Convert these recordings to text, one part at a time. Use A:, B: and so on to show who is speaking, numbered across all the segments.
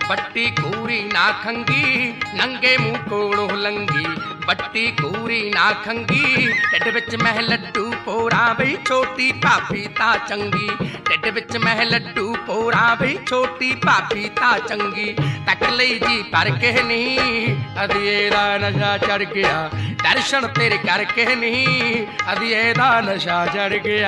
A: ਬੱਟੀ ਕੂਰੀ ਨਾ ਖੰਗੀ ਨੰਗੇ ਮੂੰਹ ਕੋਲੋਂ ਲੰਗੀ ਬੱਟੀ ਕੂਰੀ ਨਾ ਖੰਗੀ ਢਿੱਡ ਵਿੱਚ ਮਹਿ ਲੱਡੂ ਪੋਰਾ ਬਈ ਛੋਟੀ ਭਾਬੀ ਤਾਂ ਚੰਗੀ ਢਿੱਡ ਵਿੱਚ ਮਹਿ ਲੱਡੂ ਪੋਰਾ ਬਈ ਛੋਟੀ ਭਾਬੀ ਤਾਂ ਚੰਗੀ ਤੱਕ ਲਈ ਜੀ ਪਰ ਕੇ ਨਹੀਂ ਅਧੀਏ ਦਾ ਨਸ਼ਾ ਚੜ ਗਿਆ ਦਰਸ਼ਨ ਤੇਰੇ ਕਰਕੇ ਨਹੀਂ ਅਧੀਏ ਦਾ ਨਸ਼ਾ ਚੜ ਗਿਆ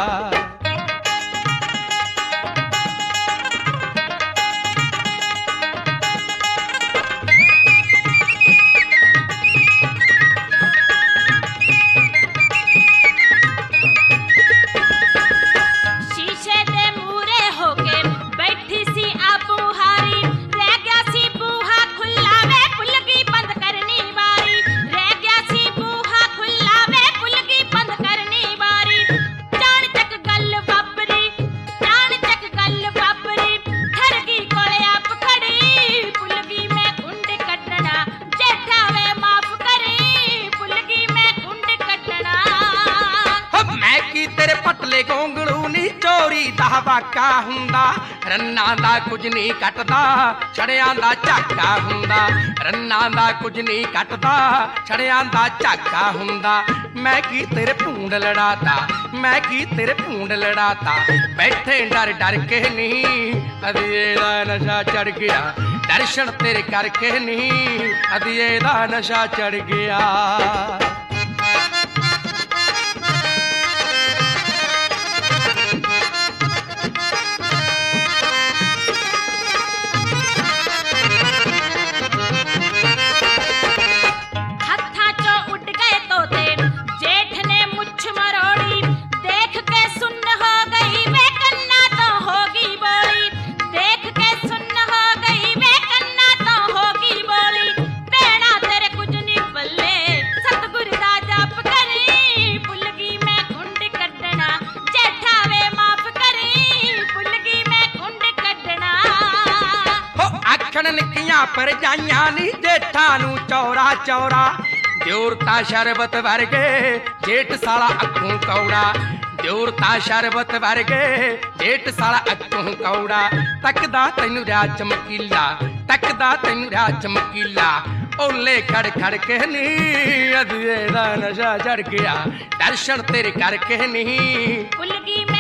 A: ਪਟਲੇ ਗੋਂਗਲੂ ਨੀ ਚੋਰੀ ਦਾ ਵਾਕਾ ਹੁੰਦਾ ਰੰਨਾਂ ਦਾ ਕੁਝ ਨਹੀਂ ਕੱਟਦਾ ਛੜਿਆਂ ਦਾ ਝਾਕਾ ਹੁੰਦਾ ਰੰਨਾਂ ਦਾ ਕੁਝ ਨਹੀਂ ਕੱਟਦਾ ਛੜਿਆਂ ਦਾ ਝਾਕਾ ਹੁੰਦਾ ਮੈਂ ਕੀ ਤੇਰੇ ਭੂੰਡ ਲੜਾਤਾ ਮੈਂ ਕੀ ਤੇਰੇ ਭੂੰਡ ਲੜਾਤਾ ਬੈਠੇ ਡਰ ਡਰ ਕੇ ਨਹੀਂ ਅਧੀਏ ਦਾ ਨਸ਼ਾ ਚੜ ਗਿਆ ਦਰਸ਼ਨ ਤੇਰੇ ਕਰਕੇ ਨਹੀਂ ਅਧੀਏ ਦਾ ਨਸ਼ਾ ਚੜ ਗਿਆ ਨਿੱਕੀਆਂ ਪਰਜਾਈਆਂ ਨੀ ਜੇਠਾਂ ਨੂੰ ਚੌਰਾ ਚੌਰਾ ਦਿਓਰ ਤਾਂ ਸ਼ਰਬਤ ਵਰਗੇ ਜੇਠ ਸਾਲਾ ਅੱਖੋਂ ਕੌੜਾ ਦਿਓਰ ਤਾਂ ਸ਼ਰਬਤ ਵਰਗੇ ਜੇਠ ਸਾਲਾ ਅੱਖੋਂ ਕੌੜਾ ਤੱਕਦਾ ਤੈਨੂੰ ਰਿਆ ਚਮਕੀਲਾ ਤੱਕਦਾ ਤੈਨੂੰ ਰਿਆ ਚਮਕੀਲਾ ਓਲੇ ਖੜ ਖੜ ਕੇ ਨੀ ਅਧੀਏ ਦਾ ਨਸ਼ਾ ਚੜ ਗਿਆ ਦਰਸ਼ਨ ਤੇਰੇ ਕਰਕੇ ਨਹੀਂ